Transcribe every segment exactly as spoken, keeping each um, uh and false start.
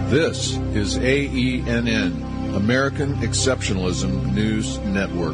This is A E N N, American Exceptionalism News Network.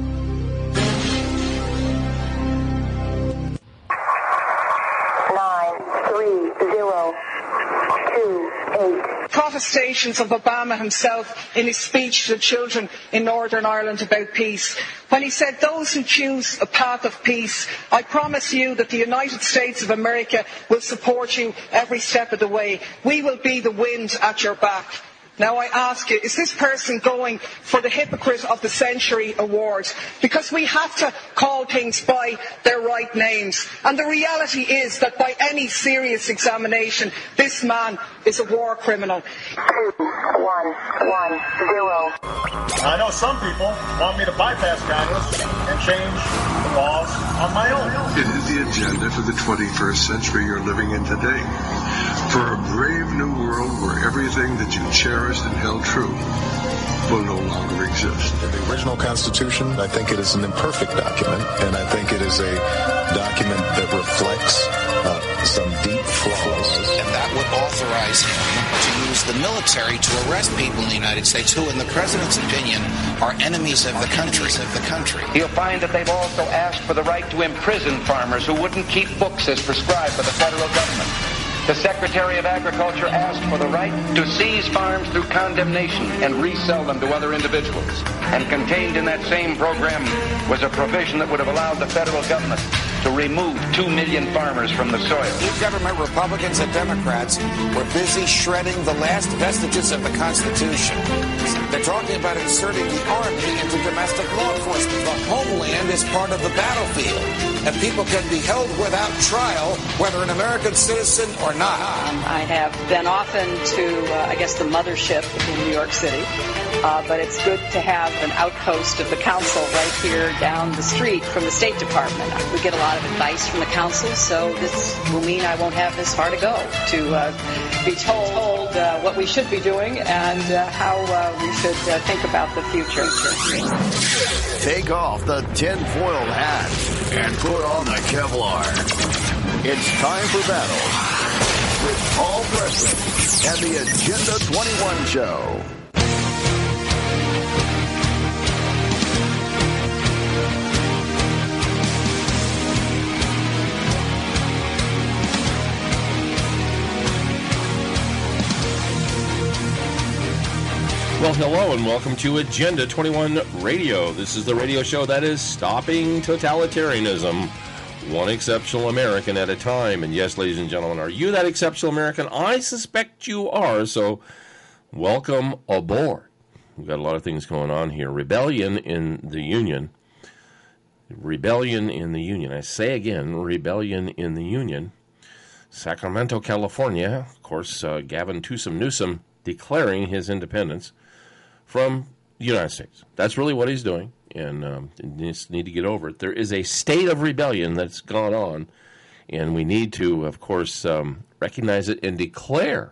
Protestations of Obama himself in his speech to the children in Northern Ireland about peace, when he said, "Those who choose a path of peace, I promise you that the United States of America will support you every step of the way. We will be the wind at your back." Now I ask you, is this person going for the Hypocrite of the Century award? Because we have to call things by their right names. And the reality is that by any serious examination, this man is a war criminal. Two, one, one, zero. I know some people want me to bypass Congress and change the laws on my own. It is the agenda for the twenty-first century you're living in today. For a brave new world where everything that you cherished and held true will no longer exist. The original Constitution, I think it is an imperfect document, and I think it is a document that reflects uh, some deep flaws. And that would authorize him to use the military to arrest people in the United States who, in the president's opinion, are enemies of the country. Of the country. You'll find that they've also asked for the right to imprison farmers who wouldn't keep books as prescribed by the federal government. The Secretary of Agriculture asked for the right to seize farms through condemnation and resell them to other individuals. And contained in that same program was a provision that would have allowed the federal government to remove two million farmers from the soil. Each government, Republicans and Democrats, were busy shredding the last vestiges of the Constitution. They're talking about inserting the Army into domestic law enforcement. The homeland is part of the battlefield, and people can be held without trial, whether an American citizen or not. Um, I have been often to, uh, I guess, the mothership in New York City, uh, but it's good to have an outpost of the council right here down the street from the State Department. We get a lot of advice from the council, so this will mean I won't have this far to go to uh, be told uh, what we should be doing and uh, how uh, we should uh, think about the future. Take off the tinfoil hat and put on the Kevlar. It's time for battle with Paul Preston and the Agenda twenty-one Show. Well, hello and welcome to Agenda twenty-one Radio. This is the radio show that is stopping totalitarianism, one exceptional American at a time. And yes, ladies and gentlemen, are you that exceptional American? I suspect you are, so welcome aboard. We've got a lot of things going on here. Rebellion in the Union. Rebellion in the Union. I say again, rebellion in the Union. Sacramento, California. Of course, uh, Gavin Newsom Newsom declaring his independence from the United States. That's really what he's doing, and um, you just need to get over it. There is a state of rebellion that's gone on, and we need to, of course, um, recognize it and declare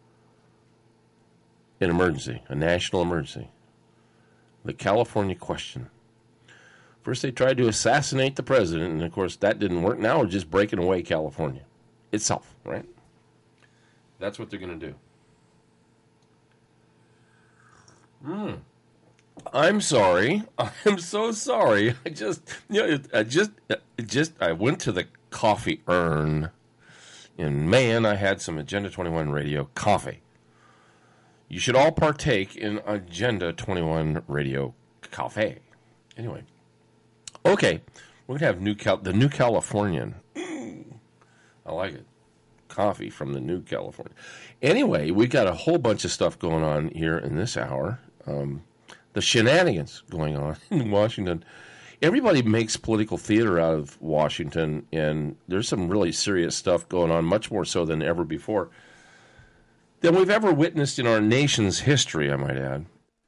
an emergency, a national emergency. The California question. First they tried to assassinate the president, and of course that didn't work. Now we're just breaking away California itself, right? That's what they're going to do. Hmm. I'm sorry. I'm so sorry. I just, you know, I just, it just, I went to the coffee urn, and man, I had some Agenda twenty-one Radio coffee. You should all partake in Agenda twenty-one Radio coffee. Anyway, okay, we're gonna have new Cal- the New Californian. I like it. Coffee from the New California. Anyway, we got a whole bunch of stuff going on here in this hour. Um, the shenanigans going on in Washington. Everybody makes political theater out of Washington, and there's some really serious stuff going on, much more so than ever before, than we've ever witnessed in our nation's history, I might add.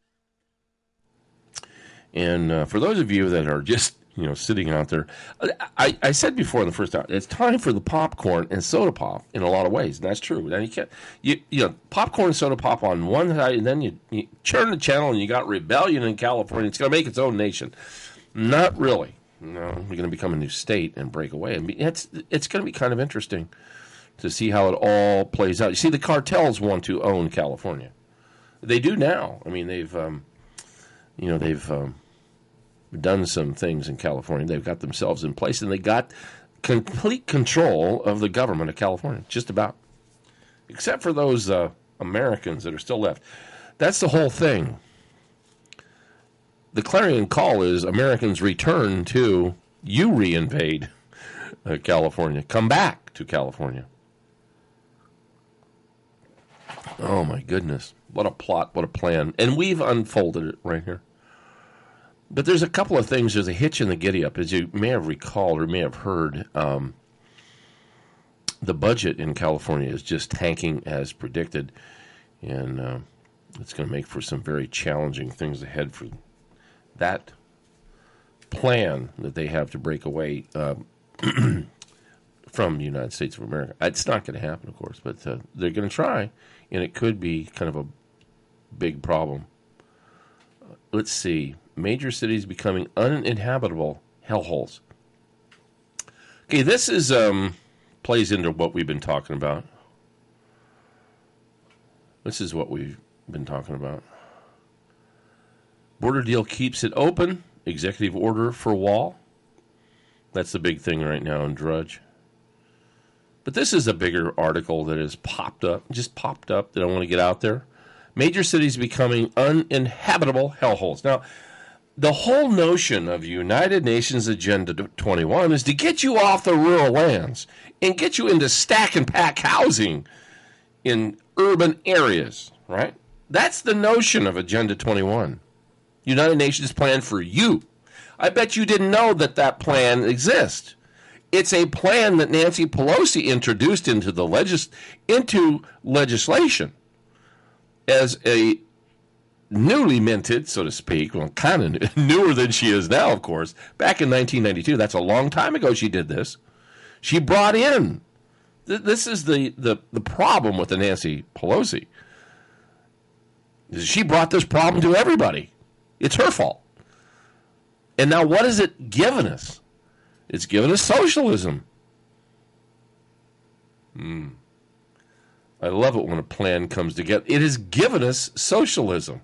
And uh, for those of you that are just, you know, sitting out there, I, I said before in the first hour, it's time for the popcorn and soda pop in a lot of ways, and that's true. Now you can't, you, you know, popcorn and soda pop on one side, and then you, you turn the channel and you got rebellion in California. It's going to make its own nation. Not really. No, we're going to become a new state and break away. I mean, it's it's going to be kind of interesting to see how it all plays out. You see, the cartels want to own California. They do now. I mean, they've, um, you know, they've um, done some things in California. They've got themselves in place, and they got complete control of the government of California, just about. Except for those uh, Americans that are still left. That's the whole thing. The clarion call is Americans return to, you reinvade uh, California. Come back to California. Oh, my goodness. What a plot, what a plan. And we've unfolded it right here. But there's a couple of things. There's a hitch in the giddy-up. As you may have recalled or may have heard, um, the budget in California is just tanking as predicted. And uh, it's going to make for some very challenging things ahead for that plan that they have to break away uh, from the United States of America. It's not going to happen, of course, but uh, they're going to try, and it could be kind of a big problem. Uh, let's see. Major cities becoming uninhabitable hellholes. Okay, this is um, plays into what we've been talking about. This is what we've been talking about. Border deal keeps it open. Executive order for wall. That's the big thing right now in Drudge. But this is a bigger article that has popped up, just popped up that I want to get out there. Major cities becoming uninhabitable hellholes. Now, the whole notion of United Nations Agenda twenty-one is to get you off the rural lands and get you into stack and pack housing in urban areas, right? That's the notion of Agenda twenty-one. United Nations plan for you. I bet you didn't know that that plan exists. It's a plan that Nancy Pelosi introduced into the legis- into legislation as a newly minted, so to speak, well, kind of newer than she is now, of course. Back in nineteen ninety-two, that's a long time ago she did this. She brought in, th- this is the, the, the problem with the Nancy Pelosi. She brought this problem to everybody. It's her fault. And now what has it given us? It's given us socialism. Hmm. I love it when a plan comes together. It has given us socialism.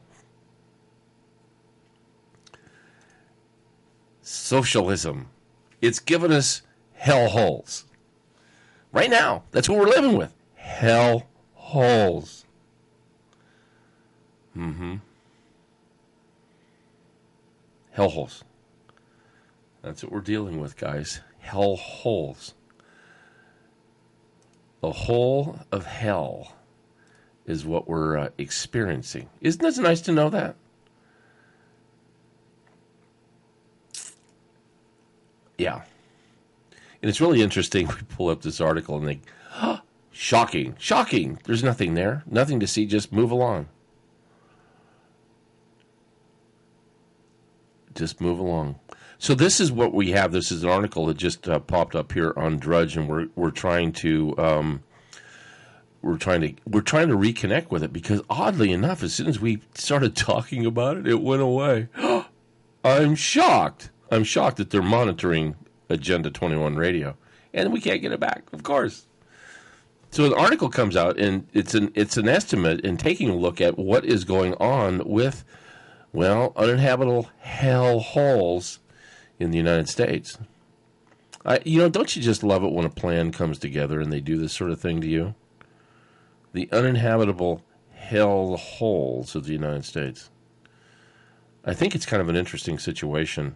Socialism. It's given us hellholes. Right now, that's what we're living with. Hellholes. Mm-hmm. Hellholes. That's what we're dealing with, guys. Hellholes. The hole of hell is what we're uh, experiencing. Isn't it nice to know that? Yeah. And it's really interesting. We pull up this article and they, oh, shocking, shocking. There's nothing there. Nothing to see. Just move along. Just move along. So this is what we have. This is an article that just uh, popped up here on Drudge, and we're we're trying to um, we're trying to we're trying to reconnect with it because oddly enough, as soon as we started talking about it, it went away. I'm shocked. I'm shocked that they're monitoring Agenda twenty-one radio, and we can't get it back. Of course. So an article comes out, and it's an it's an estimate and taking a look at what is going on with, well, uninhabitable hell holes in the United States. I, you know, don't you just love it when a plan comes together and they do this sort of thing to you? The uninhabitable hell holes of the United States. I think it's kind of an interesting situation.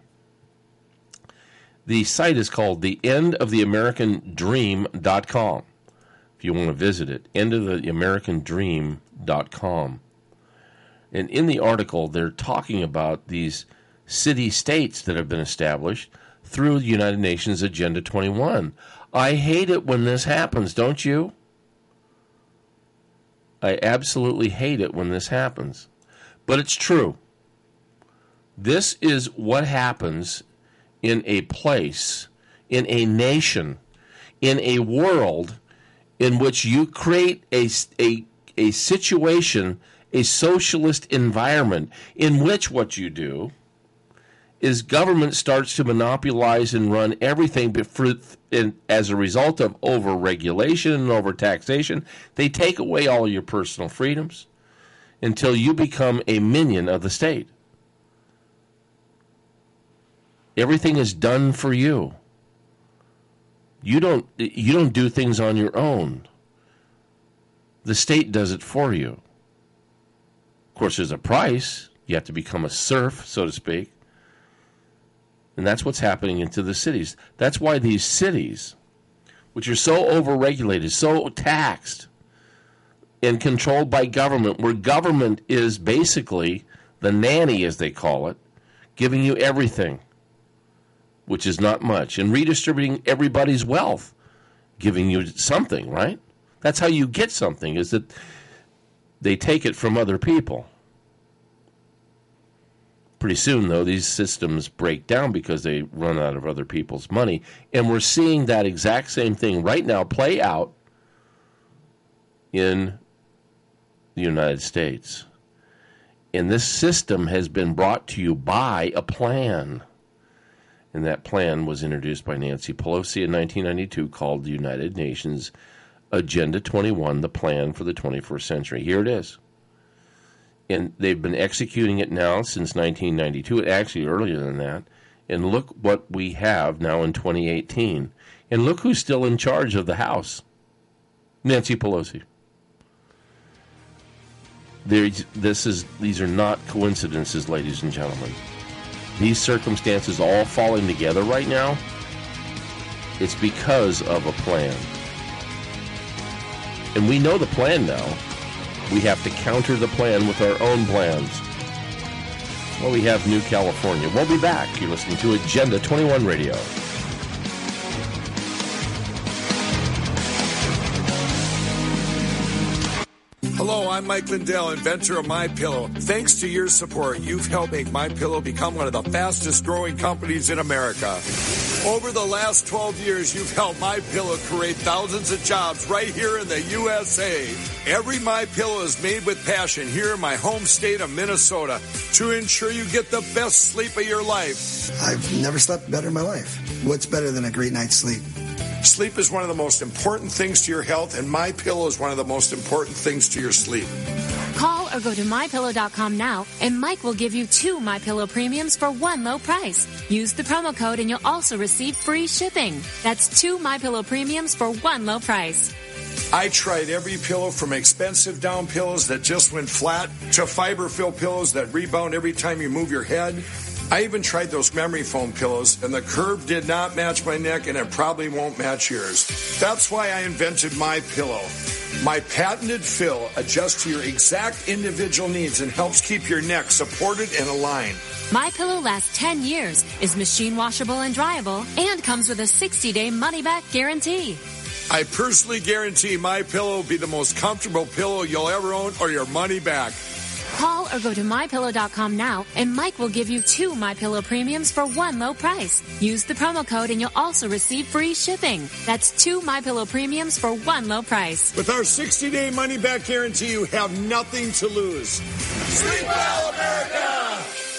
The site is called the end of the american dream dot com. If you want to visit it, end of the american dream dot com. And in the article, they're talking about these city-states that have been established through the United Nations Agenda twenty-one. I hate it when this happens, don't you? I absolutely hate it when this happens. But it's true. This is what happens in a place, in a nation, in a world in which you create a, a, a situation, a socialist environment, in which what you do is government starts to monopolize and run everything, but for, and as a result of over-regulation and over-taxation, they take away all your personal freedoms until you become a minion of the state. Everything is done for you. You don't, you don't do things on your own. The state does it for you. Of course, there's a price. You have to become a serf, so to speak. And that's what's happening into the cities. That's why these cities, which are so overregulated, so taxed, and controlled by government, where government is basically the nanny, as they call it, giving you everything, which is not much, and redistributing everybody's wealth, giving you something, right? That's how you get something, is that they take it from other people. Pretty soon, though, these systems break down because they run out of other people's money. And we're seeing that exact same thing right now play out in the United States. And this system has been brought to you by a plan. And that plan was introduced by Nancy Pelosi in nineteen ninety-two, called the United Nations Agenda twenty-one, the plan for the twenty-first century. Here it is. And they've been executing it now since nineteen ninety-two, actually earlier than that. And look what we have now in twenty eighteen. And look who's still in charge of the House. Nancy Pelosi. There's, this is, these are not coincidences, ladies and gentlemen. These circumstances all falling together right now, it's because of a plan. And we know the plan now. We have to counter the plan with our own plans. Well, we have New California. We'll be back. You're listening to Agenda twenty-one Radio. Hello, I'm Mike Lindell, inventor of MyPillow. Thanks to your support, you've helped make MyPillow become one of the fastest growing companies in America. Over the last twelve years, you've helped MyPillow create thousands of jobs right here in the U S A. Every MyPillow is made with passion here in my home state of Minnesota to ensure you get the best sleep of your life. I've never slept better in my life. What's better than a great night's sleep? Sleep is one of the most important things to your health, and MyPillow is one of the most important things to your sleep. Call or go to my pillow dot com now, and Mike will give you two MyPillow premiums for one low price. Use the promo code, and you'll also receive free shipping. That's two MyPillow premiums for one low price. I tried every pillow, from expensive down pillows that just went flat to fiber-filled pillows that rebound every time you move your head. I even tried those memory foam pillows, and the curve did not match my neck, and it probably won't match yours. That's why I invented MyPillow. My patented fill adjusts to your exact individual needs and helps keep your neck supported and aligned. MyPillow lasts ten years, is machine washable and dryable, and comes with a sixty-day money-back guarantee. I personally guarantee MyPillow will be the most comfortable pillow you'll ever own, or your money back. Call or go to my pillow dot com now, and Mike will give you two MyPillow premiums for one low price. Use the promo code, and you'll also receive free shipping. That's two MyPillow premiums for one low price. With our sixty-day money-back guarantee, you have nothing to lose. Sleep well, America!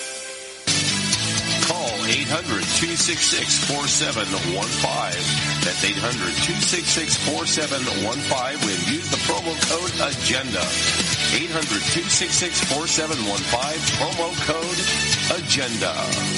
Call eight hundred, two six six, four seven one five. That's eight hundred, two six six, four seven one five and use the promo code AGENDA. eight hundred, two six six, four seven one five, promo code AGENDA.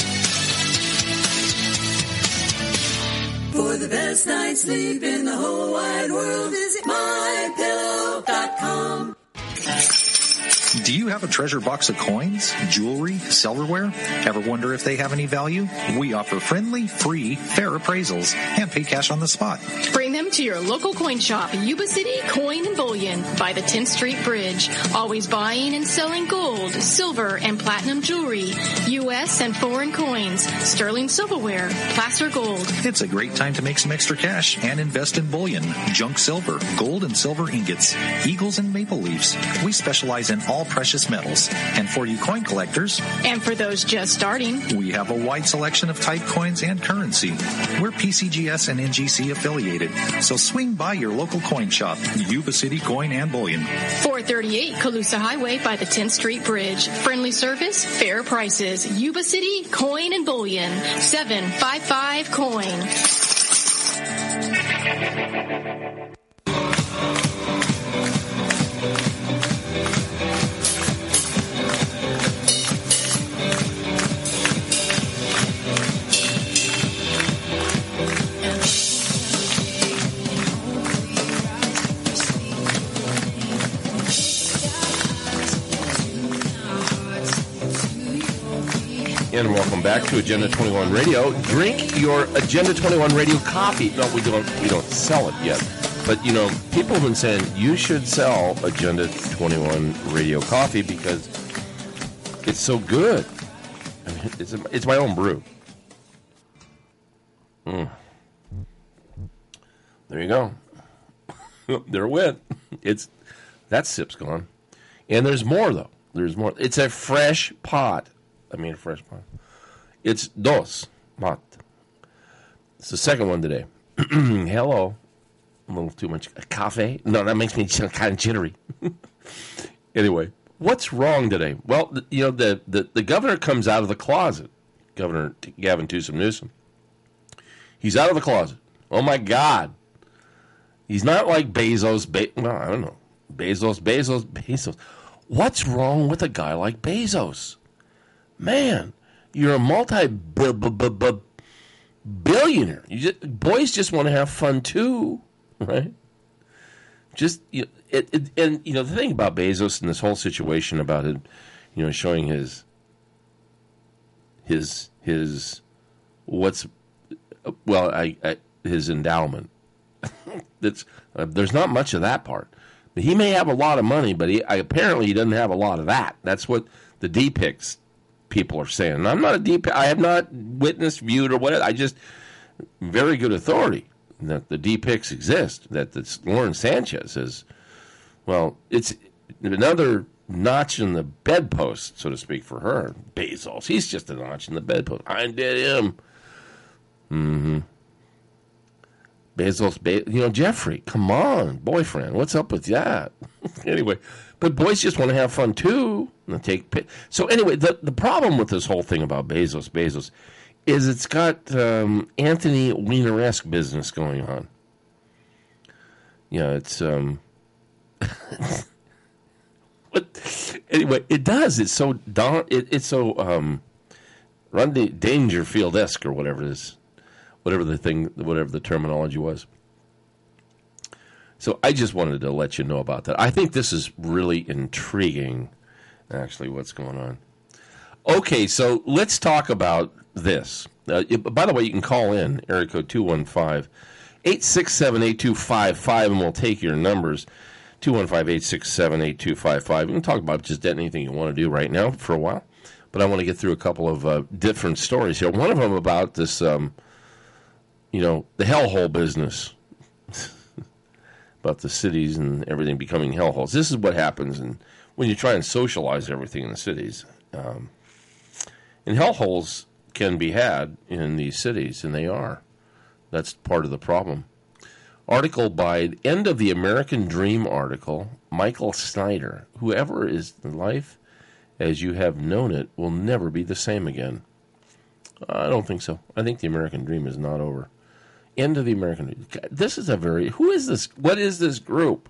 For the best night's sleep in the whole wide world, visit my pillow dot com. Do you have a treasure box of coins, jewelry, silverware? Ever wonder if they have any value? We offer friendly, free, fair appraisals and pay cash on the spot. Bring them to your local coin shop, Yuba City Coin and Bullion, by the tenth Street Bridge. Always buying and selling gold, silver, and platinum jewelry, U S and foreign coins, sterling silverware, placer gold. It's a great time to make some extra cash and invest in bullion, junk silver, gold and silver ingots, eagles and maple leaves. We specialize in all precious metals. And for you coin collectors, and for those just starting, we have a wide selection of type coins and currency. We're P C G S and N G C affiliated, so swing by your local coin shop, Yuba City Coin and Bullion. four thirty-eight Colusa Highway by the tenth Street Bridge. Friendly service, fair prices. Yuba City Coin and Bullion. seven five five coin. And welcome back to Agenda twenty-one Radio. Drink your Agenda twenty-one Radio coffee. No, we don't. We don't sell it yet. But you know, people have been saying you should sell Agenda twenty-one Radio coffee because it's so good. I mean, it's it's my own brew. Mm. There you go. There it went. It's that sip's gone, and there's more though. There's more. It's a fresh pot. I mean, a fresh pot. It's dos mat. It's the second one today. Hello. A little too much coffee. No, that makes me kind of jittery. Anyway, what's wrong today? Well, you know, the, the, the governor comes out of the closet. Governor Gavin Newsom. He's out of the closet. Oh, my God. He's not like Bezos. Be- well, I don't know. Bezos, Bezos, Bezos. What's wrong with a guy like Bezos? Man, you're a multi-billionaire. You just, boys just want to have fun too, right? Just you know, it, it, and you know the thing about Bezos and this whole situation about it, you know, showing his his his what's well, I, I his endowment. That's uh, there's not much of that part. But he may have a lot of money, but he I, apparently he doesn't have a lot of that. That's what the D-Pics people are saying. And I'm not a D P. I have not witnessed, viewed, or whatever. I just very good authority that the D-Pics exist. That that's Lauren Sanchez is. Well, it's another notch in the bedpost, so to speak, for her. Bezos, he's just a notch in the bedpost. I did him. Mm-hmm. Bezos, Be- you know, Jeffrey, come on, boyfriend, what's up with that? Anyway, but boys just want to have fun too. And take pi- so anyway, the the problem with this whole thing about Bezos, Bezos, is it's got um, Anthony Weiner-esque business going on. Yeah, it's um. But anyway, it does. It's so don- it, It's so um, Rodney Dangerfield-esque or whatever it is. Whatever the thing, whatever the terminology was. So I just wanted to let you know about that. I think this is really intriguing, actually, what's going on. Okay, so let's talk about this. Uh, it, by the way, you can call in, area code two one five, eight six seven, eight two five five, and we'll take your numbers, two one five, eight six seven, eight two five five. You can talk about just anything you want to do right now for a while, but I want to get through a couple of uh, different stories here. One of them about this... Um, You know, the hellhole business about the cities and everything becoming hellholes. This is what happens and when you try and socialize everything in the cities. Um, and hellholes can be had in these cities, and they are. That's part of the problem. Article by End of the American Dream article, Michael Snyder. Whoever is in life as you have known it will never be the same again. I don't think so. I think the American dream is not over. End of the American dream. This is a very... Who is this? What is this group?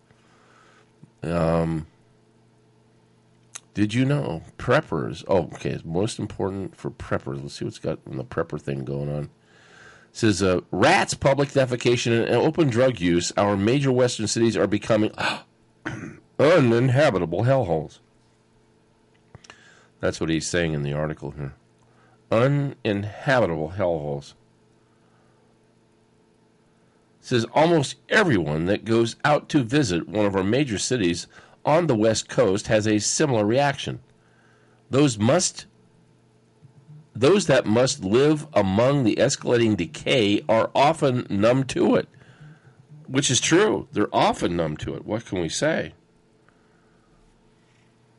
Um, did you know? Preppers. Oh, okay. It's most important for preppers. Let's see what's got in the prepper thing going on. It says, uh, rats, public defecation, and open drug use. Our major western cities are becoming uninhabitable hellholes. That's what he's saying in the article here. Uninhabitable hellholes. It says almost everyone that goes out to visit one of our major cities on the West Coast has a similar reaction. Those must, those that must live among the escalating decay are often numb to it, which is true. They're often numb to it. What can we say?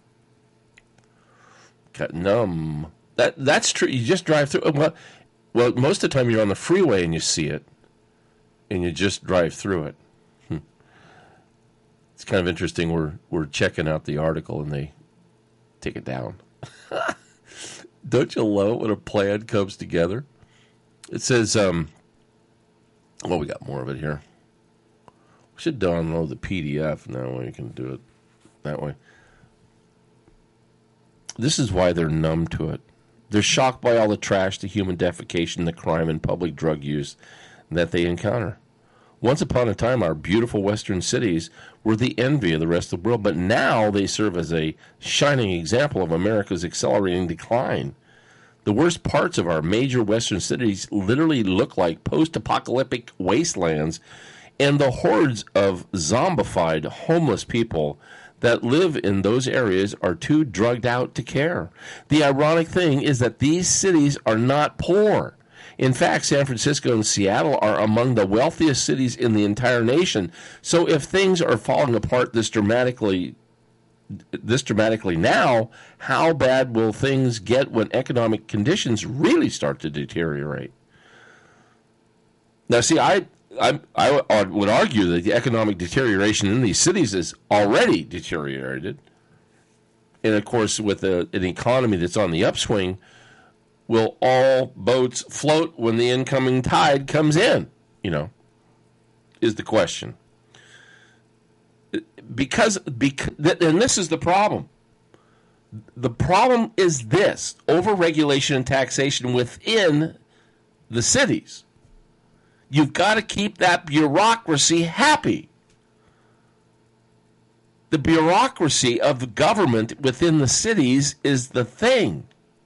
Got numb. That that's true. You just drive through. Well, well, most of the time you're on the freeway and you see it, and you just drive through it. Hmm. It's kind of interesting. We're we're checking out the article and they take it down. Don't you love it when a plan comes together? It says, um, well, we got more of it here. We should download the P D F, and that way you can do it that way. This is why they're numb to it. They're shocked by all the trash, the human defecation, the crime, and public drug use that they encounter. Once upon a time, our beautiful western cities were the envy of the rest of the world, but now they serve as a shining example of America's accelerating decline. The worst parts of our major western cities literally look like post-apocalyptic wastelands, and the hordes of zombified homeless people that live in those areas are too drugged out to care. The ironic thing is that these cities are not poor. In fact, San Francisco and Seattle are among the wealthiest cities in the entire nation. So if things are falling apart this dramatically, this dramatically now, how bad will things get when economic conditions really start to deteriorate? Now, see, I... I, I would argue that the economic deterioration in these cities is already deteriorated. And, of course, with a, an economy that's on the upswing, will all boats float when the incoming tide comes in, you know, is the question. Because, because and this is the problem. The problem is this, overregulation and taxation within the cities. You've got to keep that bureaucracy happy. The bureaucracy of the government within the cities is the thing.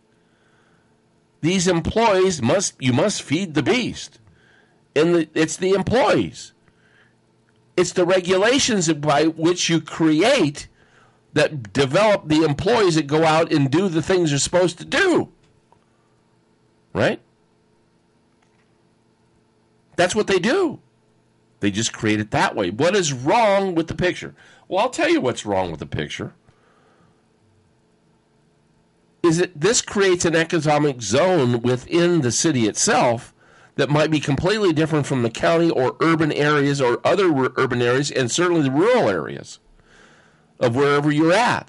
These employees must, you must feed the beast. And the, it's the employees. It's the regulations by which you create that develop the employees that go out and do the things they're supposed to do. Right? That's what they do. They just create it that way. What is wrong with the picture? Well, I'll tell you what's wrong with the picture. Is that this creates an economic zone within the city itself that might be completely different from the county or urban areas or other urban areas, and certainly the rural areas of wherever you're at.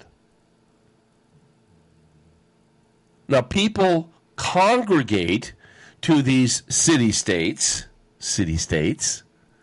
Now, people congregate to these city-states city-states.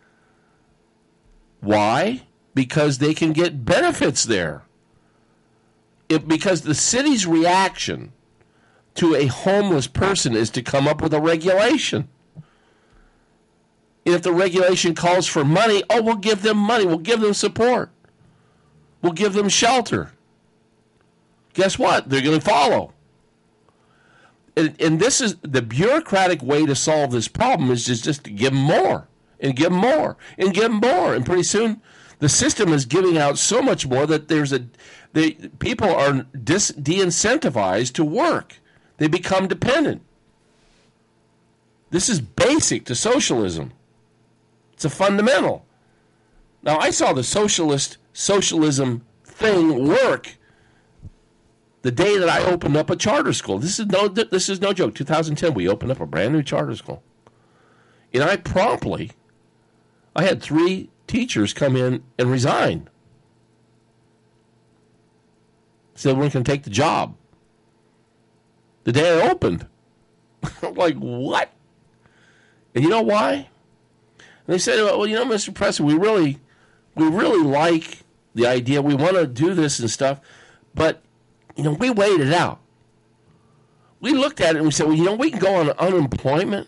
Why? Because they can get benefits there. It, because the city's reaction to a homeless person is to come up with a regulation. And if the regulation calls for money, oh, we'll give them money. We'll give them support. We'll give them shelter. Guess what? They're going to follow. And, and this is the bureaucratic way to solve this problem is just, just to give them more and give them more and give them more. And pretty soon the system is giving out so much more that there's a they, people are dis, de-incentivized to work. They become dependent. This is basic to socialism. It's a fundamental. Now, I saw the socialist socialism thing work the day that I opened up a charter school. This is no this is no joke. two thousand ten, we opened up a brand new charter school. And I promptly, I had three teachers come in and resign. Said, we're going to take the job. The day I opened. I'm like, what? And you know why? And they said, well, you know, Mister Preston, we really, we really like the idea. We want to do this and stuff. But, you know, we weighed it out. We looked at it and we said, well, you know, we can go on unemployment.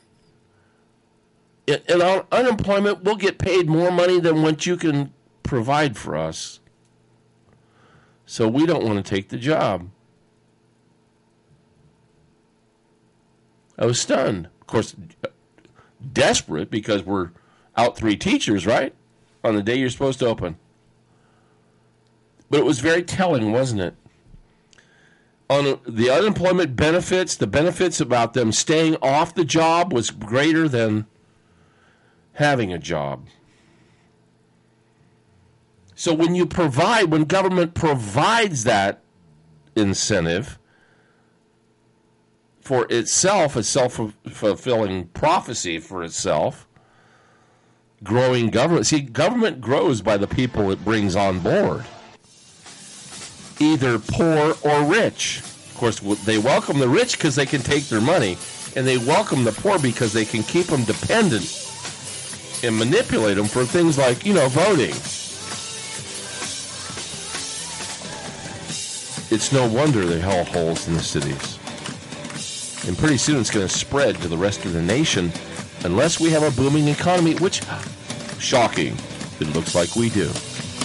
And on unemployment, we'll get paid more money than what you can provide for us. So we don't want to take the job. I was stunned. Of course, desperate because we're out three teachers, right? On the day you're supposed to open. But it was very telling, wasn't it? On the unemployment benefits, the benefits about them staying off the job was greater than having a job. So when you provide, when government provides that incentive, for itself, a self-fulfilling prophecy for itself. Growing government. See, government grows by the people it brings on board, either poor or rich. Of course, they welcome the rich because they can take their money, and they welcome the poor because they can keep them dependent and manipulate them for things like, you know, voting. It's no wonder there are hellholes in the cities. And pretty soon it's going to spread to the rest of the nation unless we have a booming economy, which, shocking, it looks like we do.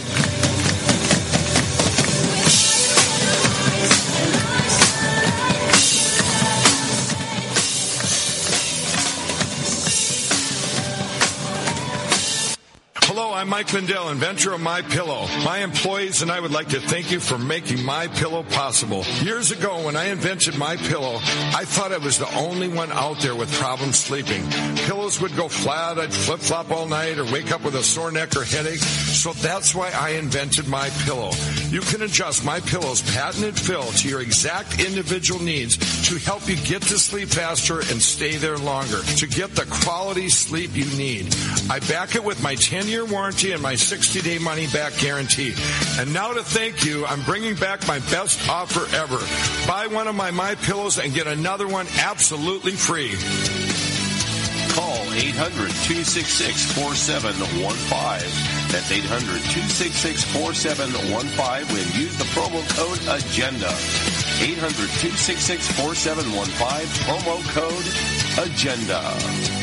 I'm Mike Lindell, inventor of MyPillow. My employees and I would like to thank you for making MyPillow possible. Years ago, when I invented MyPillow, I thought I was the only one out there with problems sleeping. Pillows would go flat, I'd flip-flop all night, or wake up with a sore neck or headache. So that's why I invented MyPillow. You can adjust MyPillow's patented fill to your exact individual needs to help you get to sleep faster and stay there longer, to get the quality sleep you need. I back it with my ten-year warranty and my sixty-day money-back guarantee. And now to thank you, I'm bringing back my best offer ever. Buy one of my MyPillows and get another one absolutely free. Call eight hundred, two six six, four seven one five. That's eight hundred, two six six, four seven one five and use the promo code AGENDA. eight hundred, two six six, four seven one five, promo code AGENDA.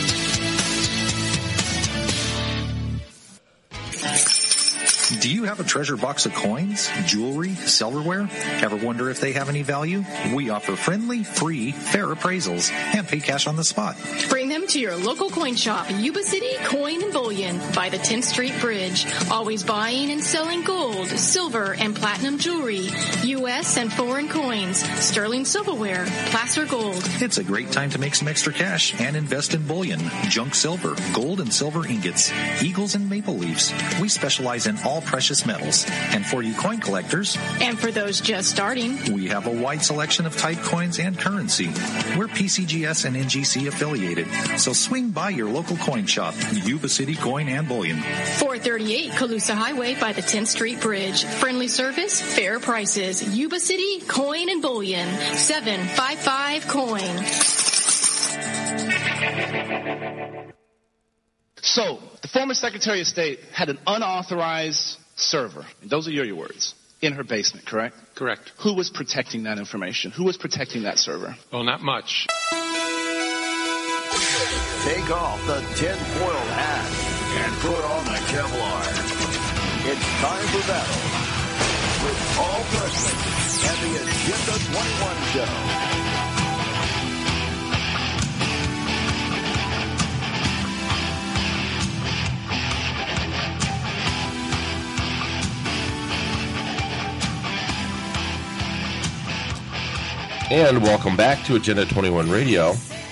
Do you have a treasure box of coins, jewelry, silverware? Ever wonder if they have any value? We offer friendly, free, fair appraisals and pay cash on the spot. Bring them to your local coin shop, Yuba City Coin and Bullion by the tenth Street Bridge. Always buying and selling gold, silver, and platinum jewelry, U S and foreign coins, sterling silverware, placer gold. It's a great time to make some extra cash and invest in bullion, junk silver, gold and silver ingots, eagles and maple leaves. We specialize in all precious metals. And for you coin collectors, and for those just starting, we have a wide selection of type coins and currency. We're P C G S and N G C affiliated, so swing by your local coin shop, Yuba City Coin and Bullion. four thirty-eight Colusa Highway by the tenth Street Bridge. Friendly service, fair prices. Yuba City Coin and Bullion. seven five five coin. So, the former Secretary of State had an unauthorized server, and those are your words, in her basement, correct? Correct. Who was protecting that information? Who was protecting that server? Oh, not much. Take off the tinfoil hat and put on the Kevlar. It's time for battle with Paul Preston and the Agenda twenty-one Show. And welcome back to Agenda twenty-one Radio.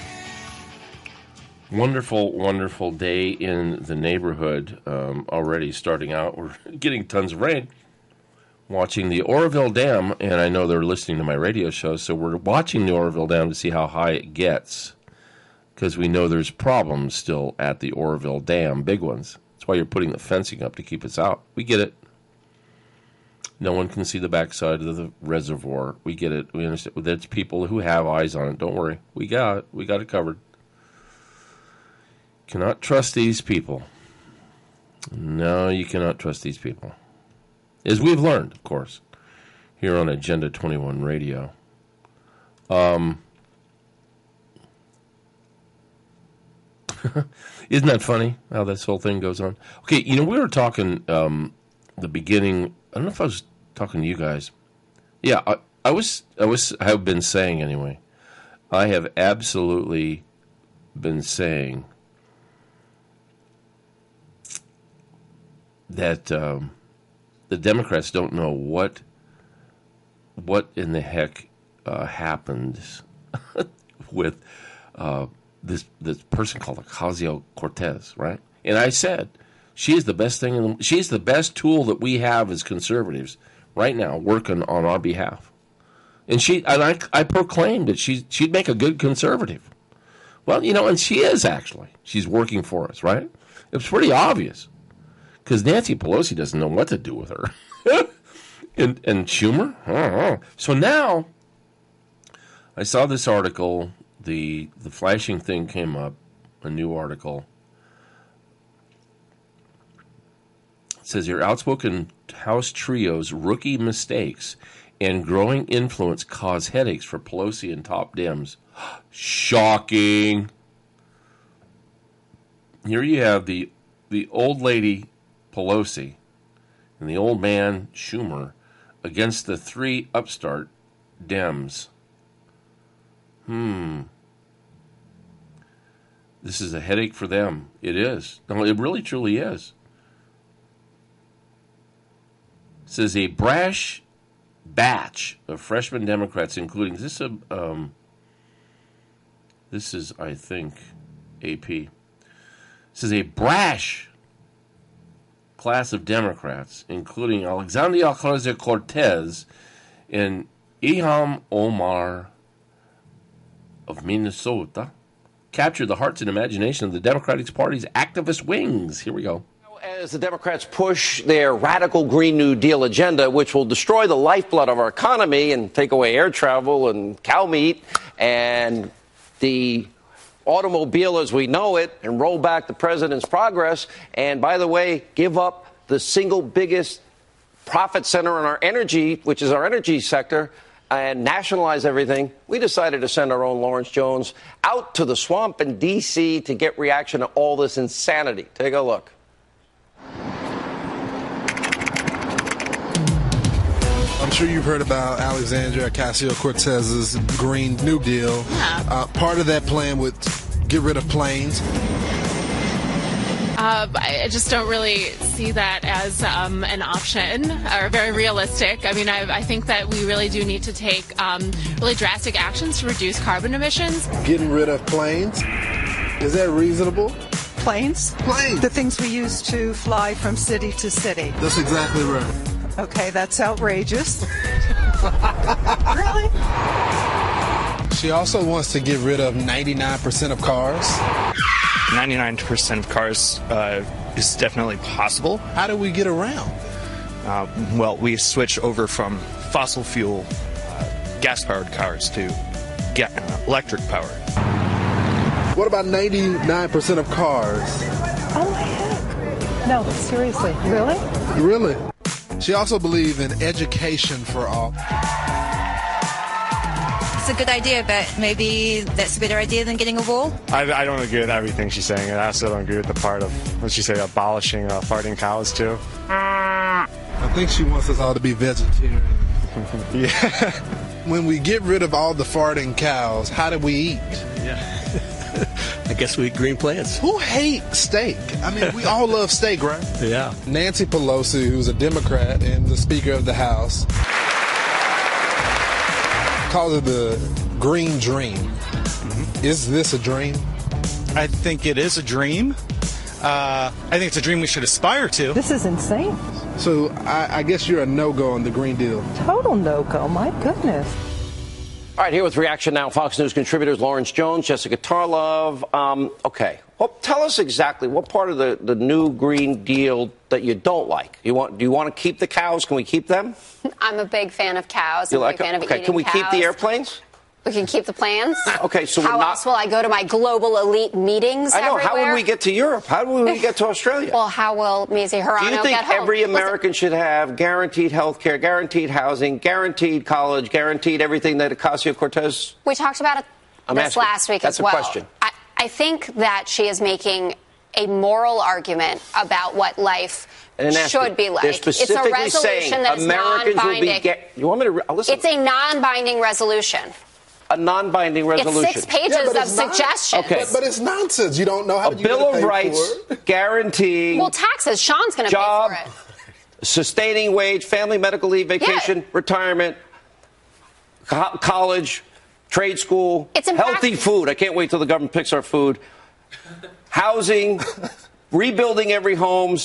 Wonderful, wonderful day in the neighborhood. Um, already starting out. We're getting tons of rain. Watching the Oroville Dam, and I know they're listening to my radio show, so we're watching the Oroville Dam to see how high it gets, because we know there's problems still at the Oroville Dam, big ones. That's why you're putting the fencing up to keep us out. We get it. No one can see the backside of the reservoir. We get it. We understand. There's people who have eyes on it. Don't worry. We got it. We got it covered. Cannot trust these people. No, you cannot trust these people. As we've learned, of course, here on Agenda twenty-one Radio. Um, isn't that funny how this whole thing goes on? Okay, you know, we were talking um, the beginning. I don't know if I was talking to you guys. Yeah, I, I was. I was. I have been saying anyway. I have absolutely been saying that um, the Democrats don't know what what in the heck uh, happened with uh, this this person called Ocasio-Cortez, right? And I said, she is the best thing. In the, she's the best tool that we have as conservatives right now, working on our behalf. And she and I, I proclaimed that she, she'd make a good conservative. Well, you know, and she is actually. She's working for us, right? It was pretty obvious. Because Nancy Pelosi doesn't know what to do with her. and, and Schumer? I don't know. So now, I saw this article. The, the flashing thing came up. A new article. It says your outspoken House trio's rookie mistakes and growing influence cause headaches for Pelosi and top Dems. Shocking. Here you have the the old lady Pelosi and the old man Schumer against the three upstart Dems. Hmm. This is a headache for them. It is. No, it really truly is. It says a brash batch of freshman Democrats, including this. Uh, um, this is, I think, A P. It says a brash class of Democrats, including Alexandria Ocasio-Cortez and Ilhan Omar of Minnesota, captured the hearts and imagination of the Democratic Party's activist wings. Here we go. As the Democrats push their radical Green New Deal agenda, which will destroy the lifeblood of our economy and take away air travel and cow meat and the automobile as we know it, and roll back the president's progress, and, by the way, give up the single biggest profit center in our energy, which is our energy sector, and nationalize everything, we decided to send our own Lawrence Jones out to the swamp in D C to get reaction to all this insanity. Take a look. I'm sure you've heard about Alexandria Ocasio-Cortez's Green New Deal. Yeah. Uh, part of that plan would get rid of planes. Uh, I just don't really see that as um, an option or very realistic. I mean, I, I think that we really do need to take um, really drastic actions to reduce carbon emissions. Getting rid of planes? Is that reasonable? Planes? Planes. The things we use to fly from city to city. That's exactly right. Okay, that's outrageous. Really? She also wants to get rid of ninety-nine percent of cars. ninety-nine percent of cars uh, is definitely possible. How do we get around? Uh, well, we switch over from fossil fuel uh, gas-powered cars to ga- uh, electric power. What about ninety-nine percent of cars? Oh, heck. No, seriously. Really? Really? She also believes in education for all. It's a good idea, but maybe that's a better idea than getting a wall. I, I don't agree with everything she's saying, and I also don't agree with the part of, what she say, abolishing uh, farting cows, too. I think she wants us all to be vegetarian. Yeah. When we get rid of all the farting cows, how do we eat? Yeah. I guess we eat green plants. Who hates steak? I mean, we all love steak, right? Yeah. Nancy Pelosi, who's a Democrat and the Speaker of the House, calls it the green dream. Mm-hmm. Is this a dream? I think it is a dream. Uh, I think it's a dream we should aspire to. This is insane. So I, I guess you're a no-go on the Green Deal. Total no-go. My goodness. All right, here with Reaction Now, Fox News contributors Lawrence Jones, Jessica Tarlov. Um, okay, well, tell us exactly what part of the, the new Green Deal that you don't like. You want? Do you want to keep the cows? Can we keep them? I'm a big fan of cows. You I'm like a big fan of okay, eating can we cows. keep the airplanes? We can keep the plans. Okay, so how we're not... else will I go to my global elite meetings I know. everywhere? How would we get to Europe? How would we get to Australia? Well, how will Mazie Hirano Do you think get home? every American should have guaranteed health care, guaranteed housing, guaranteed college, guaranteed everything that Ocasio-Cortez... We talked about it I'm this asking. last week That's as well. a question. I, I think that she is making a moral argument about what life And then should asking, be like. They're It's a specifically resolution saying that is Americans will be... non-binding. Ga- you want me to... Re- listen. It's a non-binding resolution. A non-binding resolution. It's six pages Yeah, but of it's not- suggestions. Okay. But, but it's nonsense. You don't know how A you Bill pay of Rights for it. guaranteeing Well, taxes. Sean's going to pay job, for it. sustaining wage, family medical leave, vacation, Yeah. retirement, co- college, trade school, It's in healthy fact- food. I can't wait till the government picks our food. Housing, rebuilding every homes,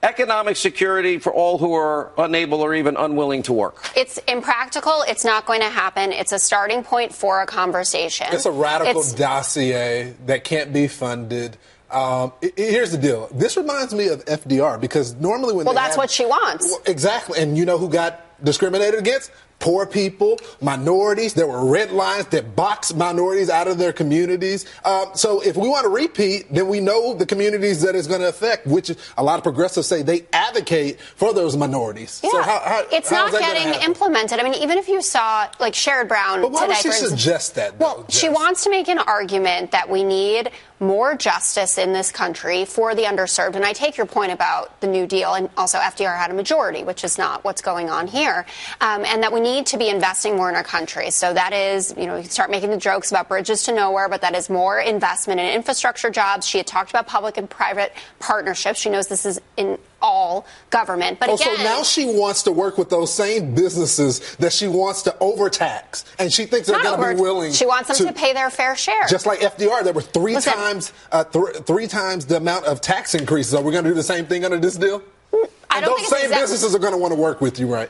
economic security for all who are unable or even unwilling to work. It's impractical. It's not going to happen. It's a starting point for a conversation. It's a radical It's- dossier that can't be funded. Um, i- i- here's the deal. This reminds me of F D R because normally when Well, they that's have- what she wants. Well, exactly. And you know who got discriminated against? Poor people, minorities. There were red lines that boxed minorities out of their communities. Um, so if we want to repeat, then we know the communities that it's going to affect, which a lot of progressives say they advocate for those minorities. Yeah, So how, how, it's how not is that gonna getting happen? implemented. I mean, even if you saw, like, Sherrod Brown But why today, would she for instance- suggest that, though, Well, she wants to make an argument that we need more justice in this country for the underserved. And I take your point about the New Deal, and also F D R had a majority, which is not what's going on here, um, and that we need to be investing more in our country. So that is, you know, you can start making the jokes about bridges to nowhere, but that is more investment in infrastructure jobs. She had talked about public and private partnerships. She knows this is in all government. But oh, again, so now she wants to work with those same businesses that she wants to overtax, and she thinks they're not going to over- be willing. she wants them to, to pay their fair share. Just like F D R, there were three Listen. times uh, th- three times the amount of tax increases. Are we going to do the same thing under this deal? I And don't those think it's same exact- businesses are going to want to work with you, right?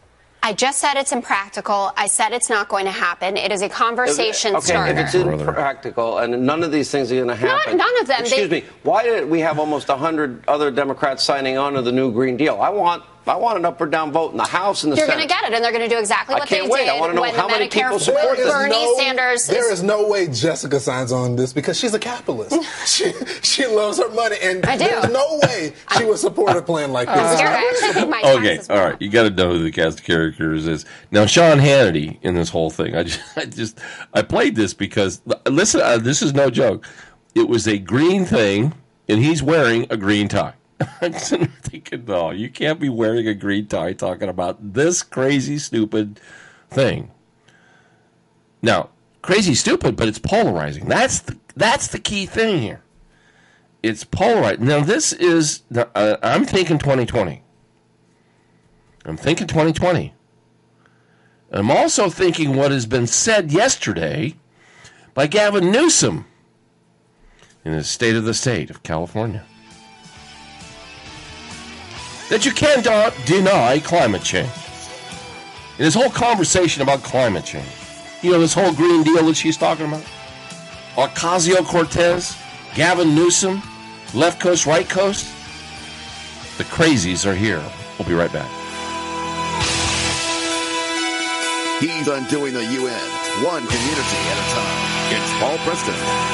I just said it's impractical. I said it's not going to happen. It is a conversation okay, starter. if it's impractical and none of these things are going to happen. none of them. Excuse They- me. Why did we have almost one hundred other Democrats signing on to the new Green Deal? I want I want an up or down vote in the House and the You're Senate. going to get it, and they're going to do exactly I what can't they wait. did I wanna know when how the many Medicare people support with this. Bernie no, Sanders. There is, is no way Jessica signs on this because she's a capitalist. she she loves her money, and I do. there's no way she would support a plan like this. I'm scared. I actually think my Okay, taxes all right. You got to know who the cast of characters is. Now, Sean Hannity in this whole thing. I just, I just, I played this because listen. Uh, this is no joke. It was a green thing, and he's wearing a green tie. I'm sitting there thinking, no, you can't be wearing a green tie talking about this crazy, stupid thing. Now, crazy, stupid, but it's polarizing. That's the, that's the key thing here. It's polarized. Now, this is, uh, I'm thinking twenty twenty. I'm thinking twenty twenty. I'm also thinking what has been said yesterday by Gavin Newsom in his State of the State of California. That you can't deny climate change. And this whole conversation about climate change. You know, this whole Green Deal that she's talking about. Ocasio-Cortez, Gavin Newsom, left coast, right coast. The crazies are here. We'll be right back. He's undoing the U N, one community at a time. It's Paul Preston.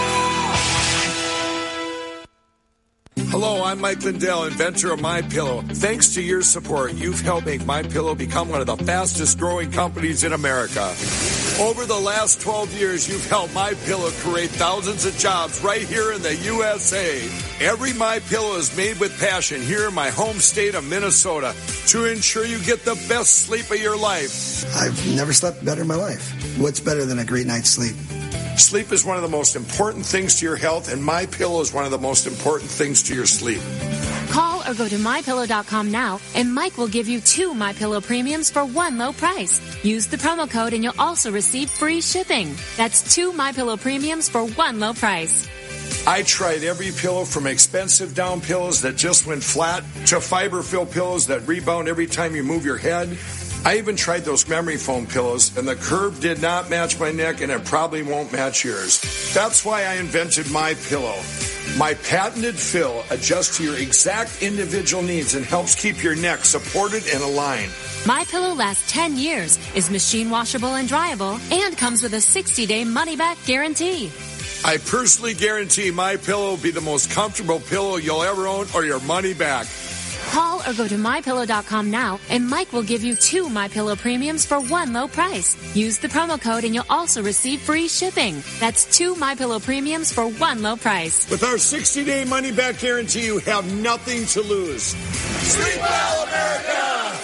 Hello, I'm Mike Lindell, inventor of MyPillow. Thanks to your support, you've helped make MyPillow become one of the fastest growing companies in America. Over the last twelve years, you've helped MyPillow create thousands of jobs right here in the U S A. Every MyPillow is made with passion here in my home state of Minnesota to ensure you get the best sleep of your life. I've never slept better in my life. What's better than a great night's sleep? Sleep is one of the most important things to your health, and MyPillow is one of the most important things to your sleep. Call or go to my pillow dot com now, and Mike will give you two MyPillow premiums for one low price. Use the promo code, and you'll also receive free shipping. That's two MyPillow premiums for one low price. I tried every pillow from expensive down pillows that just went flat to fiber-filled pillows that rebound every time you move your head. I even tried those memory foam pillows, and the curve did not match my neck, and it probably won't match yours. That's why I invented MyPillow. My patented fill adjusts to your exact individual needs and helps keep your neck supported and aligned. MyPillow lasts ten years, is machine washable and dryable, and comes with a sixty-day money-back guarantee. I personally guarantee MyPillow will be the most comfortable pillow you'll ever own or your money back. Call or go to my pillow dot com now, and Mike will give you two MyPillow premiums for one low price. Use the promo code, and you'll also receive free shipping. That's two MyPillow premiums for one low price. With our sixty-day money-back guarantee, you have nothing to lose. Sleep well, America!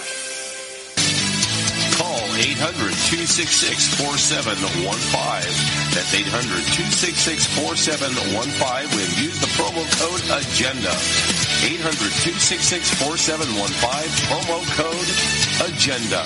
Call eight hundred, two six six, four seven one five. That's eight hundred, two six six, four seven one five and use the promo code AGENDA. eight hundred, two six six, four seven one five, promo code AGENDA.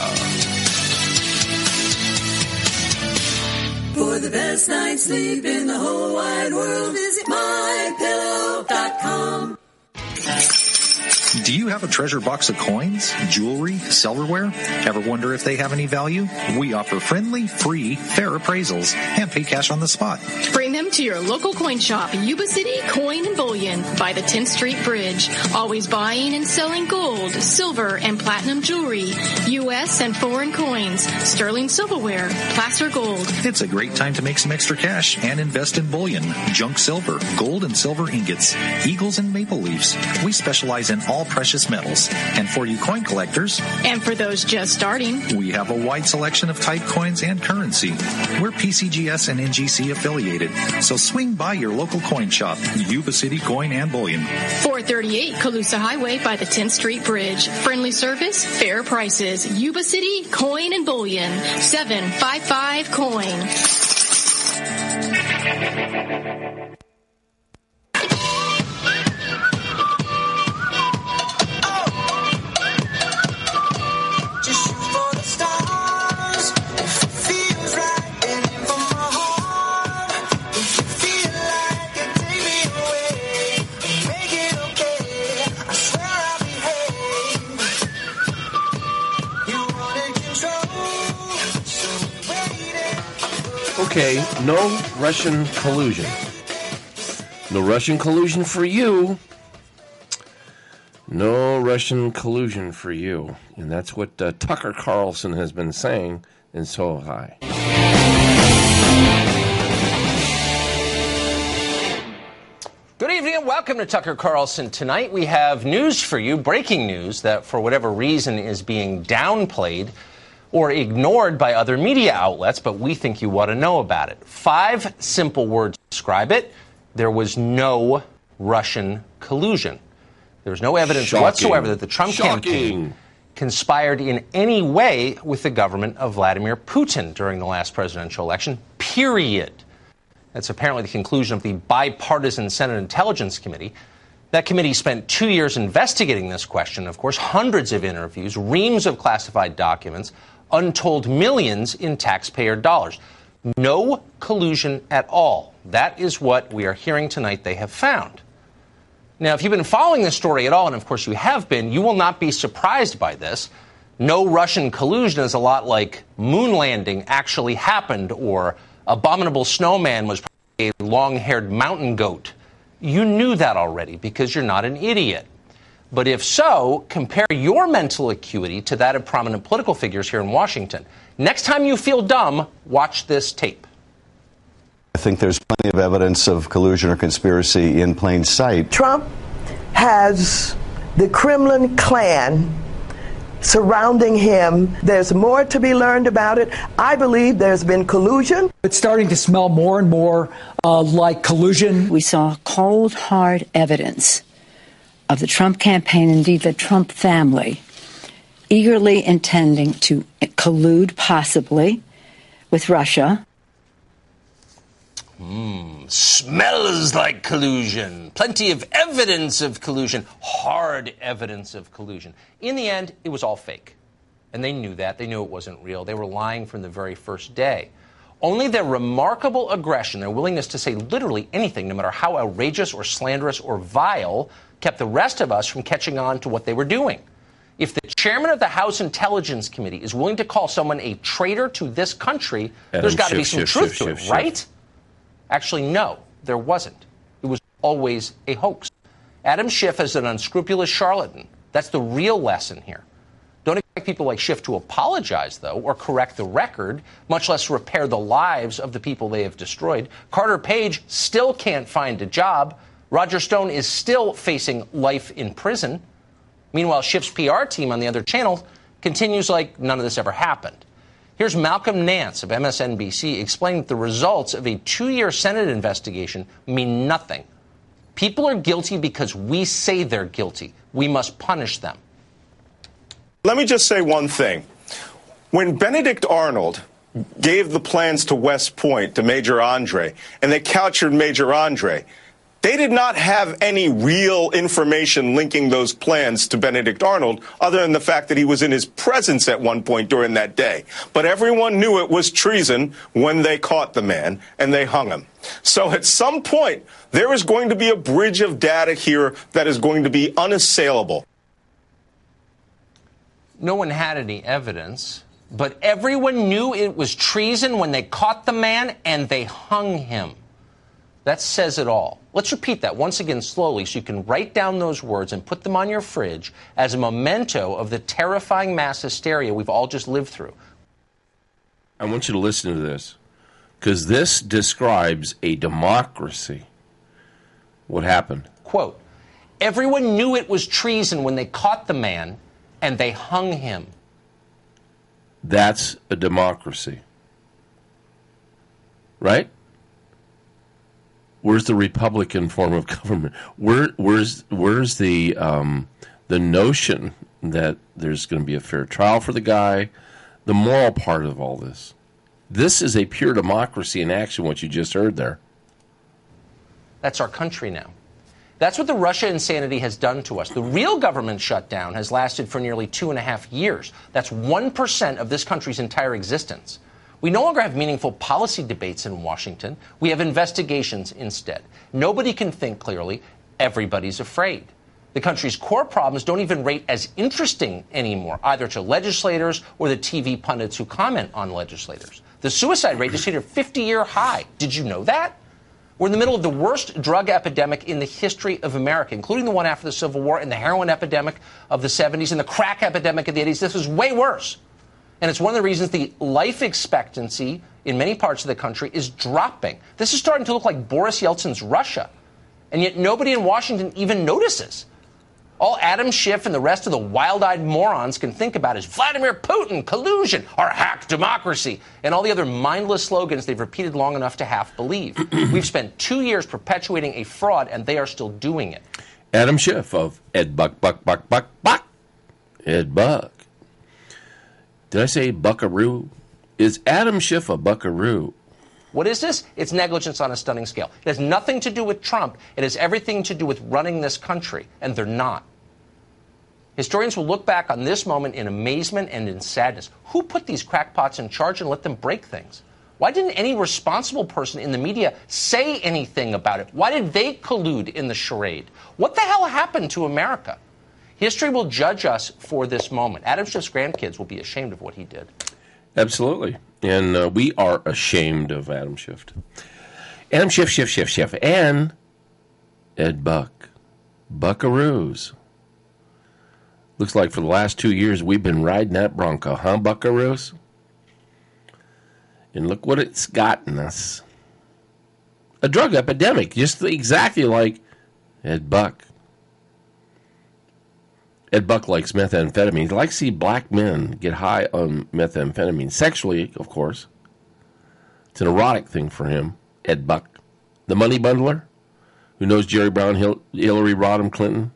For the best night's sleep in the whole wide world, visit my pillow dot com. Do you have a treasure box of coins, jewelry, silverware? Ever wonder if they have any value? We offer friendly, free, fair appraisals and pay cash on the spot. Bring them to your local coin shop, Yuba City Coin and Bullion by the tenth Street Bridge. Always buying and selling gold, silver, and platinum jewelry, U S and foreign coins, sterling silverware, placer gold. It's a great time to make some extra cash and invest in bullion, junk silver, gold and silver ingots, eagles and maple leaves. We specialize in all precious metals. And for you coin collectors, and for those just starting, we have a wide selection of type coins and currency. We're P C G S and N G C affiliated, so swing by your local coin shop, Yuba City Coin and Bullion. four thirty-eight Colusa Highway by the tenth Street Bridge. Friendly service, fair prices. Yuba City Coin and Bullion. seven five five coin. Okay, no Russian collusion. No Russian collusion for you. No Russian collusion for you. And that's what uh, Tucker Carlson has been saying, and so have I. Good evening and welcome to Tucker Carlson. Tonight we have news for you, breaking news that for whatever reason is being downplayed or ignored by other media outlets, but we think you ought to know about it. Five simple words describe it. There was no Russian collusion. There was no evidence Shocking. whatsoever that the Trump Shocking. campaign conspired in any way with the government of Vladimir Putin during the last presidential election, period. That's apparently the conclusion of the bipartisan Senate Intelligence Committee. That committee spent two years investigating this question, of course, hundreds of interviews, reams of classified documents, untold millions in taxpayer dollars. No collusion at all. That is what we are hearing tonight they have found. Now, if you've been following this story at all, and of course you have been, you will not be surprised by this. No Russian collusion is a lot like moon landing actually happened, or abominable snowman was probably a long-haired mountain goat. You knew that already because you're not an idiot. But if so, compare your mental acuity to that of prominent political figures here in Washington. Next time you feel dumb, watch this tape. I think there's plenty of evidence of collusion or conspiracy in plain sight. Trump has the Kremlin clan surrounding him. There's more to be learned about it. I believe there's been collusion. It's starting to smell more and more uh, like collusion. We saw cold, hard evidence of the Trump campaign, indeed the Trump family, eagerly intending to collude possibly with Russia. Mm, smells like collusion. Plenty of evidence of collusion. Hard evidence of collusion. In the end, it was all fake. And they knew that. They knew it wasn't real. They were lying from the very first day. Only their remarkable aggression, their willingness to say literally anything, no matter how outrageous or slanderous or vile, kept the rest of us from catching on to what they were doing. If the chairman of the House Intelligence Committee is willing to call someone a traitor to this country, Adam there's got to be Schiff, some Schiff, truth Schiff, to it, Schiff, right? Schiff. Actually, no, there wasn't. It was always a hoax. Adam Schiff is an unscrupulous charlatan. That's the real lesson here. Don't expect people like Schiff to apologize, though, or correct the record, much less repair the lives of the people they have destroyed. Carter Page still can't find a job. Roger Stone is still facing life in prison. Meanwhile, Schiff's P R team on the other channel continues like none of this ever happened. Here's Malcolm Nance of M S N B C explaining that the results of a two-year Senate investigation mean nothing. People are guilty because we say they're guilty. We must punish them. Let me just say one thing. When Benedict Arnold gave the plans to West Point to Major Andre, and they captured Major Andre, they did not have any real information linking those plans to Benedict Arnold, other than the fact that he was in his presence at one point during that day. But everyone knew it was treason when they caught the man and they hung him. So at some point, there is going to be a bridge of data here that is going to be unassailable. No one had any evidence, but everyone knew it was treason when they caught the man and they hung him. That says it all. Let's repeat that once again slowly so you can write down those words and put them on your fridge as a memento of the terrifying mass hysteria we've all just lived through. I want you to listen to this, because this describes a democracy. What happened? Quote, everyone knew it was treason when they caught the man and they hung him. That's a democracy. Right? Where's the Republican form of government? Where, where's where's the um, the notion that there's going to be a fair trial for the guy? The moral part of all this. This is a pure democracy in action, what you just heard there. That's our country now. That's what the Russia insanity has done to us. The real government shutdown has lasted for nearly two and a half years. That's one percent of this country's entire existence. We no longer have meaningful policy debates in Washington. We have investigations instead. Nobody can think clearly. Everybody's afraid. The country's core problems don't even rate as interesting anymore, either to legislators or the T V pundits who comment on legislators. The suicide rate is hit a fifty-year high. Did you know that? We're in the middle of the worst drug epidemic in the history of America, including the one after the Civil War and the heroin epidemic of the seventies and the crack epidemic of the eighties. This is way worse. And it's one of the reasons the life expectancy in many parts of the country is dropping. This is starting to look like Boris Yeltsin's Russia. And yet nobody in Washington even notices. All Adam Schiff and the rest of the wild-eyed morons can think about is Vladimir Putin, collusion, our hacked democracy, and all the other mindless slogans they've repeated long enough to half believe. We've spent two years perpetuating a fraud, and they are still doing it. Adam Schiff of Ed Buck, Buck, Buck, Buck, Buck. Ed Buck. Did I say buckaroo? Is Adam Schiff a buckaroo? What is this? It's negligence on a stunning scale. It has nothing to do with Trump. It has everything to do with running this country, and they're not. Historians will look back on this moment in amazement and in sadness. Who put these crackpots in charge and let them break things? Why didn't any responsible person in the media say anything about it? Why did they collude in the charade? What the hell happened to America? History will judge us for this moment. Adam Schiff's grandkids will be ashamed of what he did. Absolutely. And uh, we are ashamed of Adam Schiff. Adam Schiff, Schiff, Schiff, Schiff, and Ed Buck. Buckaroos. Looks like for the last two years we've been riding that Bronco, huh, Buckaroos? And look what it's gotten us. A drug epidemic, just exactly like Ed Buck. Ed Buck likes methamphetamine. He likes to see black men get high on methamphetamine. Sexually, of course. It's an erotic thing for him. Ed Buck. The money bundler, who knows Jerry Brown, Hil- Hillary Rodham Clinton.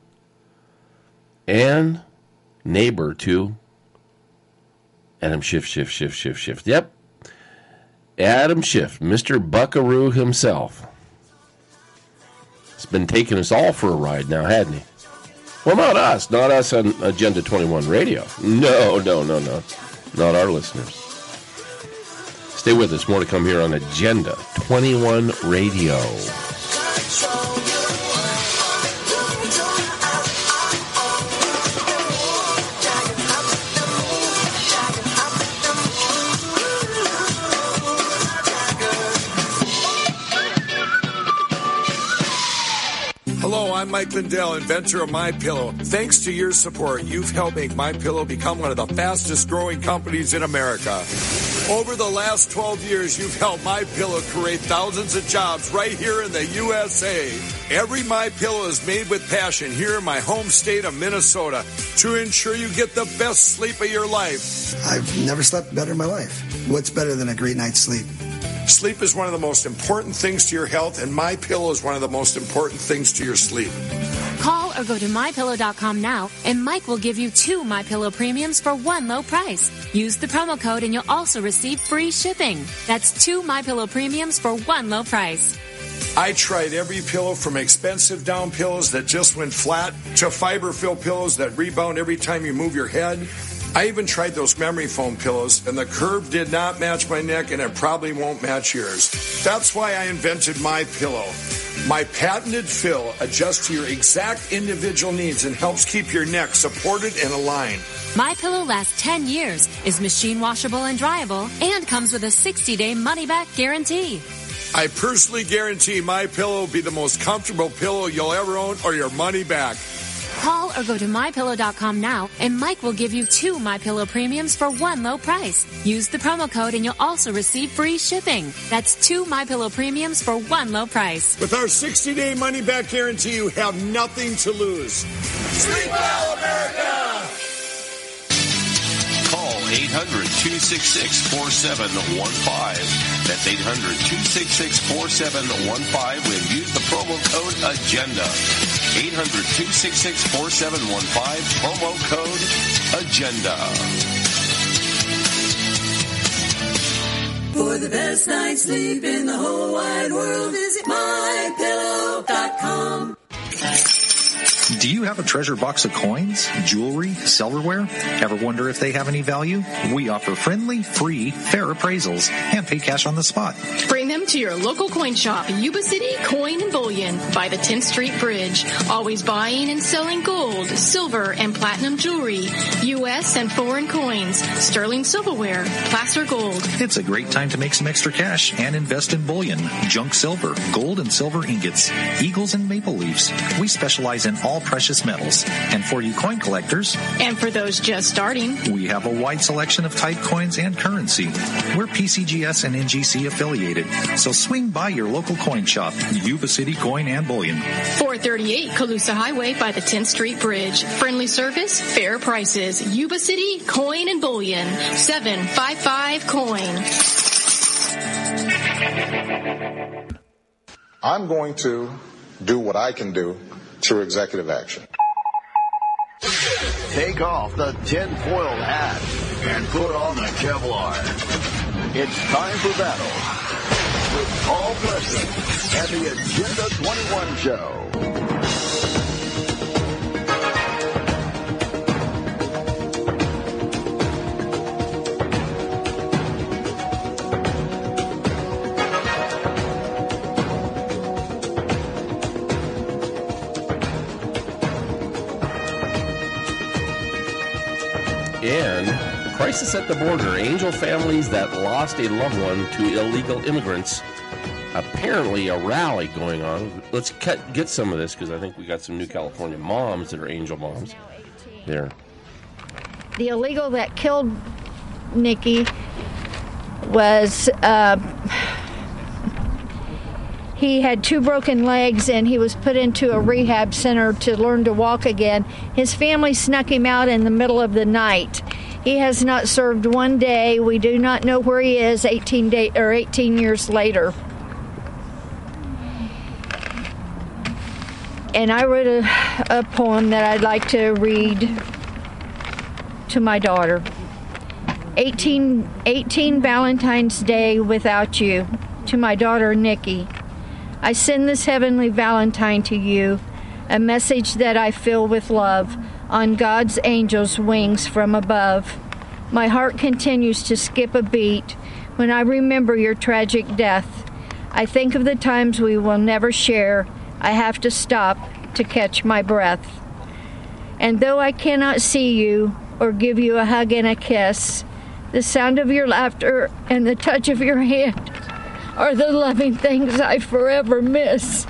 And neighbor to Adam Schiff, Schiff, Schiff, Schiff, Schiff. Yep. Adam Schiff, Mister Buckaroo himself. He's been taking us all for a ride now, hasn't he? Well, not us. Not us on Agenda twenty-one Radio. No, no, no, no. Not our listeners. Stay with us. More to come here on Agenda twenty-one Radio. Hello, I'm Mike Lindell, inventor of MyPillow. Thanks to your support, you've helped make MyPillow become one of the fastest growing companies in America. Over the last twelve years, you've helped MyPillow create thousands of jobs right here in the U S A. Every MyPillow is made with passion here in my home state of Minnesota to ensure you get the best sleep of your life. I've never slept better in my life. What's better than a great night's sleep? Sleep is one of the most important things to your health, and MyPillow is one of the most important things to your sleep. Call or go to my pillow dot com now, and Mike will give you two MyPillow premiums for one low price. Use the promo code, and you'll also receive free shipping. That's two MyPillow premiums for one low price. I tried every pillow from expensive down pillows that just went flat to fiber-filled pillows that rebound every time you move your head. I even tried those memory foam pillows, and the curve did not match my neck, and it probably won't match yours. That's why I invented MyPillow. My patented fill adjusts to your exact individual needs and helps keep your neck supported and aligned. MyPillow lasts ten years, is machine washable and dryable, and comes with a sixty-day money-back guarantee. I personally guarantee MyPillow will be the most comfortable pillow you'll ever own or your money back. Call or go to my pillow dot com now, and Mike will give you two MyPillow premiums for one low price. Use the promo code, and you'll also receive free shipping. That's two MyPillow premiums for one low price. With our sixty-day money-back guarantee, you have nothing to lose. Sleep well, America! Call eight hundred, two six six, four seven one five. That's eight hundred, two six six, four seven one five and use the promo code AGENDA. eight hundred, two six six, four seven one five, promo code AGENDA. For the best night's sleep in the whole wide world, visit my pillow dot com. Do you have a treasure box of coins, jewelry, silverware? Ever wonder if they have any value? We offer friendly, free, fair appraisals and pay cash on the spot. Bring them to your local coin shop, Yuba City Coin and Bullion by the tenth Street Bridge. Always buying and selling gold, silver, and platinum jewelry, U S and foreign coins, sterling silverware, placer gold. It's a great time to make some extra cash and invest in bullion, junk silver, gold and silver ingots, eagles and maple leaves. We specialize in all precious metals. And for you coin collectors, and for those just starting, we have a wide selection of type coins and currency. We're P C G S and N G C affiliated, so swing by your local coin shop, Yuba City Coin and Bullion. four thirty-eight Colusa Highway by the tenth Street Bridge. Friendly service, fair prices. Yuba City Coin and Bullion. seven five five coin. I'm going to do what I can do through executive action. Take off the tinfoil hat and put on the Kevlar. It's time for battle with Paul Preston and the Agenda twenty-one Show. And crisis at the border. Angel families that lost a loved one to illegal immigrants. Apparently a rally going on. Let's cut, get some of this because I think we got some new California moms that are angel moms. There. The illegal that killed Nikki was... Uh, He had two broken legs and he was put into a rehab center to learn to walk again. His family snuck him out in the middle of the night. He has not served one day. We do not know where he is eighteen day, or eighteen years later. And I wrote a, a poem that I'd like to read to my daughter. eighteen, eighteen Valentine's Day without you, to my daughter Nikki. I send this heavenly Valentine to you, a message that I fill with love, on God's angels' wings from above. My heart continues to skip a beat when I remember your tragic death. I think of the times we will never share. I have to stop to catch my breath. And though I cannot see you or give you a hug and a kiss, the sound of your laughter and the touch of your hand are the loving things I forever miss.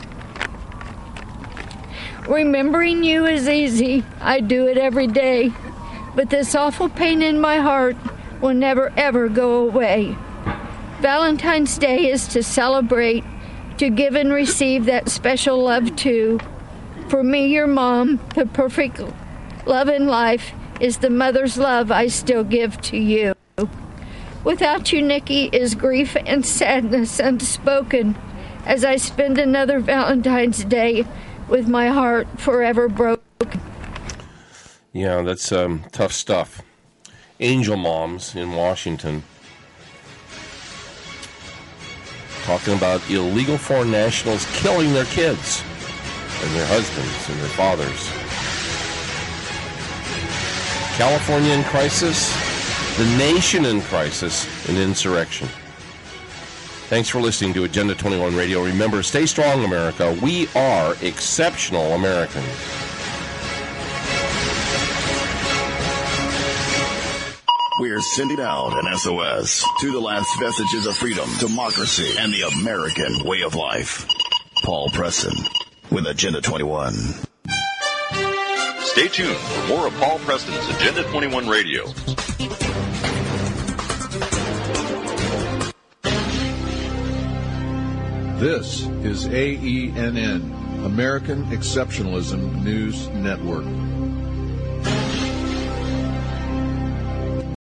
Remembering you is easy. I do it every day. But this awful pain in my heart will never ever go away. Valentine's Day is to celebrate, to give and receive that special love too. For me, your mom, the perfect love in life is the mother's love I still give to you. Without you, Nikki, is grief and sadness unspoken as I spend another Valentine's Day with my heart forever broken. Yeah, that's um, tough stuff. Angel moms in Washington talking about illegal foreign nationals killing their kids and their husbands and their fathers. California in crisis. The nation in crisis, an insurrection. Thanks for listening to Agenda twenty-one Radio. Remember, stay strong, America. We are exceptional Americans. We're sending out an S O S to the last vestiges of freedom, democracy, and the American way of life. Paul Preston with Agenda twenty-one. Stay tuned for more of Paul Preston's Agenda twenty-one Radio. This is A E N N, American Exceptionalism News Network.